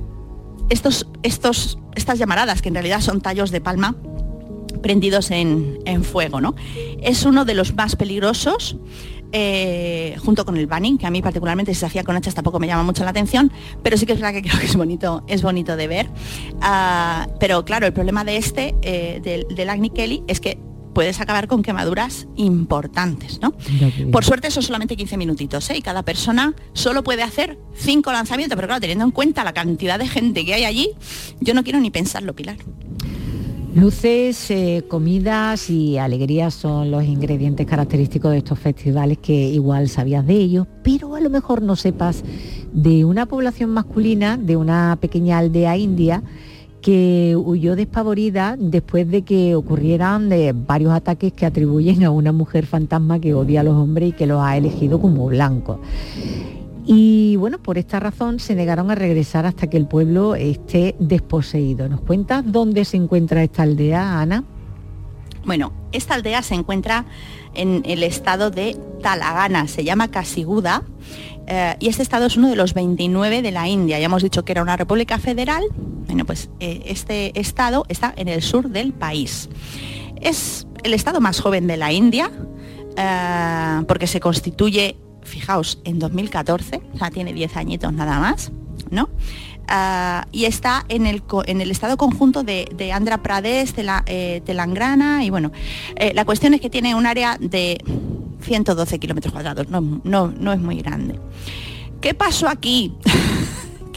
estas llamaradas, que en realidad son tallos de palma prendidos en fuego, ¿no? Es uno de los más peligrosos, junto con el Bani, que a mí particularmente si se hacía con hachas tampoco me llama mucho la atención, pero sí que es verdad que creo que es bonito de ver. Pero claro, el problema de del Agni Kelly es que puedes acabar con quemaduras importantes, ¿no? Por suerte son solamente 15 minutitos, y cada persona solo puede hacer 5 lanzamientos, pero claro, teniendo en cuenta la cantidad de gente que hay allí, yo no quiero ni pensarlo, Pilar. Luces, comidas y alegrías son los ingredientes característicos de estos festivales, que igual sabías de ellos, pero a lo mejor no sepas de una población masculina de una pequeña aldea india que huyó despavorida después de que ocurrieran varios ataques que atribuyen a una mujer fantasma que odia a los hombres y que los ha elegido como blancos. Y bueno, por esta razón se negaron a regresar hasta que el pueblo esté desposeído. ¿Nos cuentas dónde se encuentra esta aldea, Ana? Bueno, esta aldea se encuentra en el estado de Telangana, se llama Kasiguda, y este estado es uno de los 29 de la India. Ya hemos dicho que era una república federal. Bueno, pues este estado está en el sur del país. Es el estado más joven de la India, porque se constituye, fijaos, en 2014, o sea, tiene 10 añitos nada más, ¿no? Y está en el estado conjunto de Andhra Pradesh, Telangana, y bueno, la cuestión es que tiene un área de 112 kilómetros cuadrados, no es muy grande. ¿Qué pasó aquí?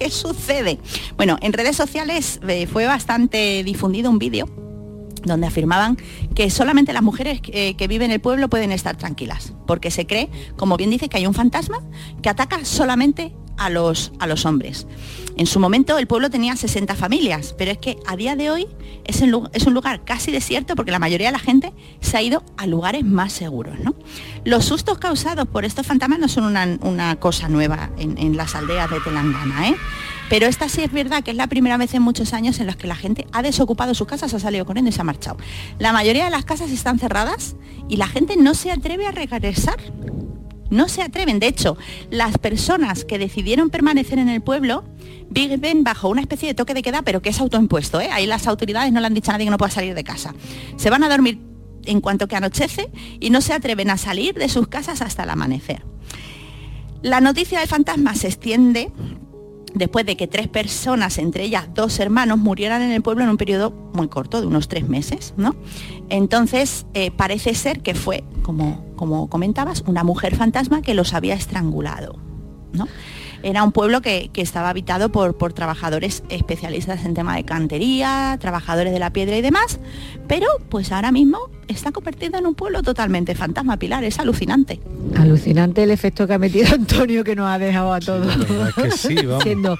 ¿Qué sucede? Bueno, en redes sociales fue bastante difundido un vídeo donde afirmaban que solamente las mujeres que viven en el pueblo pueden estar tranquilas, porque se cree, como bien dice, que hay un fantasma que ataca solamente a los hombres. En su momento el pueblo tenía 60 familias, pero es que a día de hoy es un lugar casi desierto porque la mayoría de la gente se ha ido a lugares más seguros, ¿no? Los sustos causados por estos fantasmas no son una cosa nueva en las aldeas de Telangana, ¿eh? Pero esta sí es verdad que es la primera vez en muchos años en los que la gente ha desocupado sus casas, ha salido corriendo y se ha marchado. La mayoría de las casas están cerradas y la gente no se atreve a regresar. No se atreven. De hecho, las personas que decidieron permanecer en el pueblo viven bajo una especie de toque de queda, pero que es autoimpuesto, ¿eh? Ahí las autoridades no le han dicho a nadie que no pueda salir de casa. Se van a dormir en cuanto que anochece y no se atreven a salir de sus casas hasta el amanecer. La noticia del fantasma se extiende después de que 3 personas, entre ellas 2 hermanos, murieran en el pueblo en un periodo muy corto, de unos 3 meses, ¿no? Entonces, parece ser que fue, como comentabas, una mujer fantasma que los había estrangulado, ¿no? Era un pueblo que estaba habitado por trabajadores especialistas en tema de cantería, trabajadores de la piedra y demás, pero pues ahora mismo está convertido en un pueblo totalmente fantasma, Pilar, es alucinante. Alucinante el efecto que ha metido Antonio, que nos ha dejado a todos. La verdad es que sí, vamos. Siendo...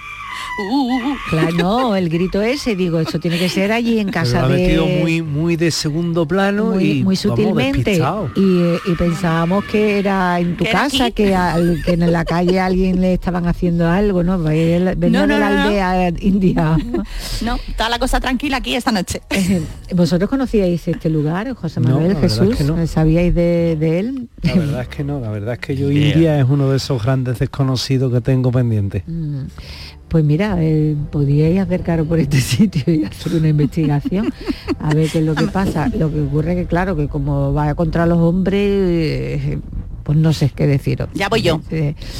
Claro, no, el grito ese, digo, eso tiene que ser allí en casa. Lo ha metido muy de segundo plano, muy sutilmente, y pensábamos que era en tu casa, que en la calle a alguien le estaban haciendo algo, ¿no? Venía de la aldea india. No, toda la cosa tranquila aquí esta noche. ¿Vosotros conocíais este lugar, José Manuel, no, Jesús? Es que no. ¿Sabíais de él? La verdad es que no, la verdad es que yo India es uno de esos grandes desconocidos que tengo pendiente. Pues mira, podríais acercaros por este sitio y hacer una investigación a ver qué es lo que pasa. Lo que ocurre que claro, que como va contra los hombres, pues no sé qué deciros. Ya voy yo.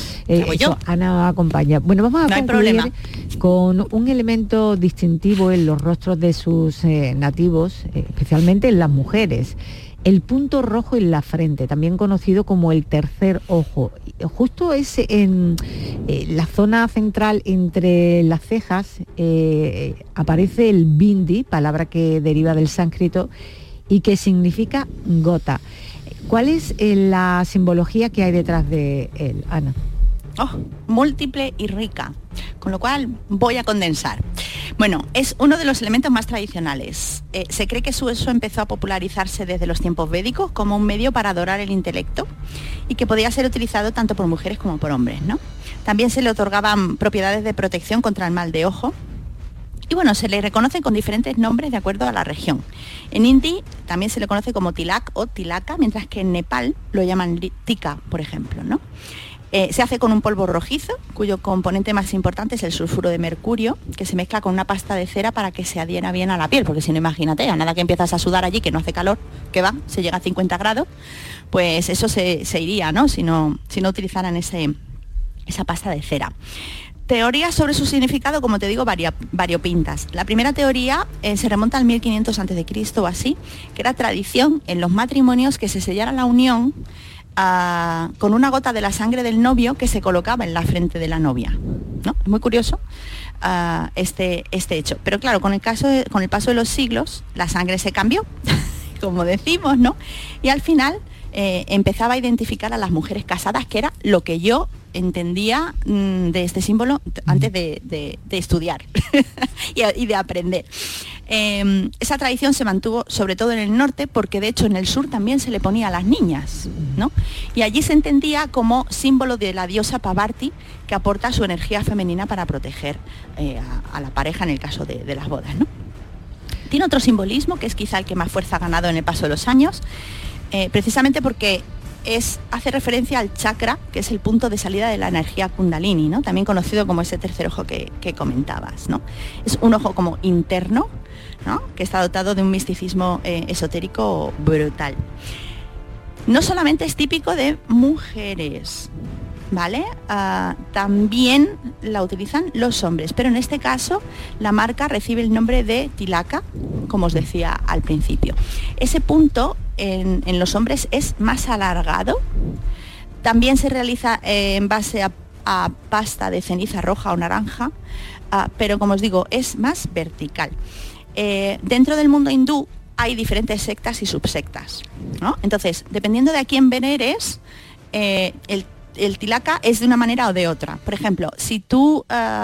Ana acompaña. Bueno, vamos a concluir con un elemento distintivo en los rostros de sus nativos, especialmente en las mujeres. El punto rojo en la frente, también conocido como el tercer ojo. Justo es en la zona central entre las cejas, aparece el bindi, palabra que deriva del sánscrito y que significa gota. ¿Cuál es la simbología que hay detrás de él, Ana? Múltiple y rica, con lo cual voy a condensar. Bueno, es uno de los elementos más tradicionales. Se cree que su uso empezó a popularizarse desde los tiempos védicos como un medio para adorar el intelecto y que podía ser utilizado tanto por mujeres como por hombres, ¿no? También se le otorgaban propiedades de protección contra el mal de ojo. Y bueno, se le reconocen con diferentes nombres de acuerdo a la región. En hindi también se le conoce como tilak o tilaka, mientras que en Nepal lo llaman tika, por ejemplo, ¿no? Se hace con un polvo rojizo, cuyo componente más importante es el sulfuro de mercurio, que se mezcla con una pasta de cera para que se adhiera bien a la piel, porque si no, imagínate, a nada que empiezas a sudar allí, que no hace calor, que va, se llega a 50 grados, pues eso se iría, ¿no? Si no utilizaran esa pasta de cera. Teorías sobre su significado, como te digo, variopintas. La primera teoría se remonta al 1500 a.C. o así, que era tradición en los matrimonios que se sellara la unión con una gota de la sangre del novio que se colocaba en la frente de la novia, ¿no? Es muy curioso este hecho. Pero claro, con el paso de los siglos, la sangre se cambió, como decimos, ¿no? Y al final empezaba a identificar a las mujeres casadas, que era lo que yo entendía de este símbolo antes de estudiar y de aprender. Esa tradición se mantuvo sobre todo en el norte, porque de hecho en el sur también se le ponía a las niñas, ¿no? Y allí se entendía como símbolo de la diosa Pavarti, que aporta su energía femenina para proteger a la pareja en el caso de las bodas, ¿no? Tiene otro simbolismo que es quizá el que más fuerza ha ganado en el paso de los años, precisamente porque hace referencia al chakra, que es el punto de salida de la energía kundalini, ¿no? También conocido como ese tercer ojo que comentabas, ¿no? Es un ojo como interno, ¿no? Que está dotado de un misticismo esotérico brutal. No solamente es típico de mujeres, ¿vale? También la utilizan los hombres, pero en este caso la marca recibe el nombre de tilaka, como os decía al principio. Ese punto en los hombres es más alargado. También se realiza en base a a pasta de ceniza roja o naranja, pero como os digo, es más vertical. Dentro del mundo hindú hay diferentes sectas y subsectas, ¿no? Entonces, dependiendo de a quién veneres, el tilaka es de una manera o de otra. Por ejemplo, si tú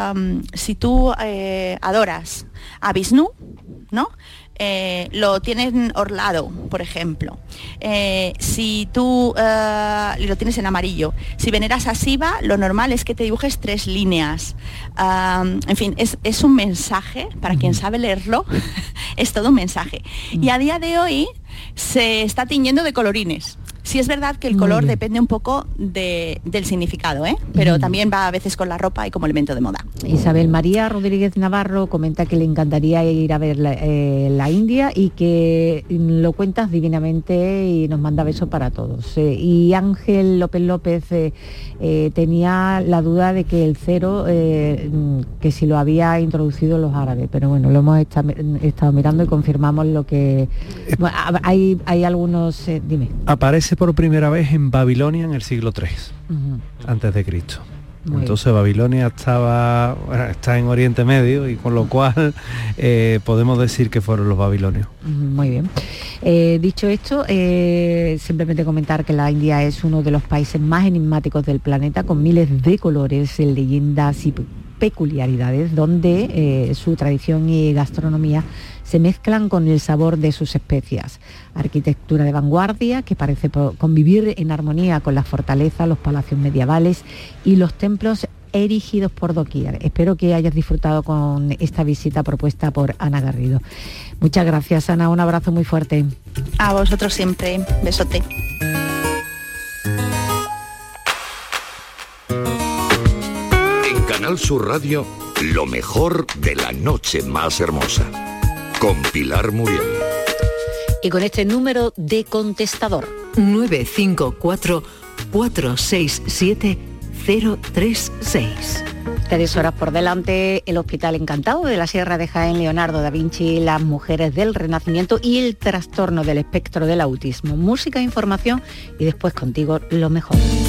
adoras a Vishnu, ¿no? Lo tienen orlado, por ejemplo. Si tú lo tienes en amarillo. Si veneras a Shiva, lo normal es que te dibujes 3 líneas. En fin, es un mensaje, para quien sabe leerlo, es todo un mensaje. Y a día de hoy se está tiñendo de colorines. Sí es verdad que el color depende un poco del significado, pero también va a veces con la ropa y como elemento de moda. Isabel María Rodríguez Navarro comenta que le encantaría ir a ver la India y que lo cuentas divinamente y nos manda besos para todos. Y Ángel López tenía la duda de que el cero, que si lo había introducido los árabes, pero bueno, lo hemos estado mirando y confirmamos lo que... Bueno, hay algunos... dime. Aparece por primera vez en Babilonia en el siglo III, antes de Cristo. Entonces Babilonia está en Oriente Medio y con lo cual podemos decir que fueron los babilonios. Muy bien. Dicho esto, simplemente comentar que la India es uno de los países más enigmáticos del planeta, con miles de colores, leyendas y peculiaridades, donde su tradición y gastronomía se mezclan con el sabor de sus especias. Arquitectura de vanguardia que parece convivir en armonía con las fortalezas, los palacios medievales y los templos erigidos por doquier. Espero que hayas disfrutado con esta visita propuesta por Ana Garrido. Muchas gracias, Ana, un abrazo muy fuerte. A vosotros siempre, besote. En Canal Sur Radio, lo mejor de la noche más hermosa. Con Pilar Muriel. Y con este número de contestador. 954 467 036. 3 horas por delante, el Hospital Encantado de la Sierra de Jaén, Leonardo da Vinci, las mujeres del Renacimiento y el trastorno del espectro del autismo. Música, información y después contigo lo mejor.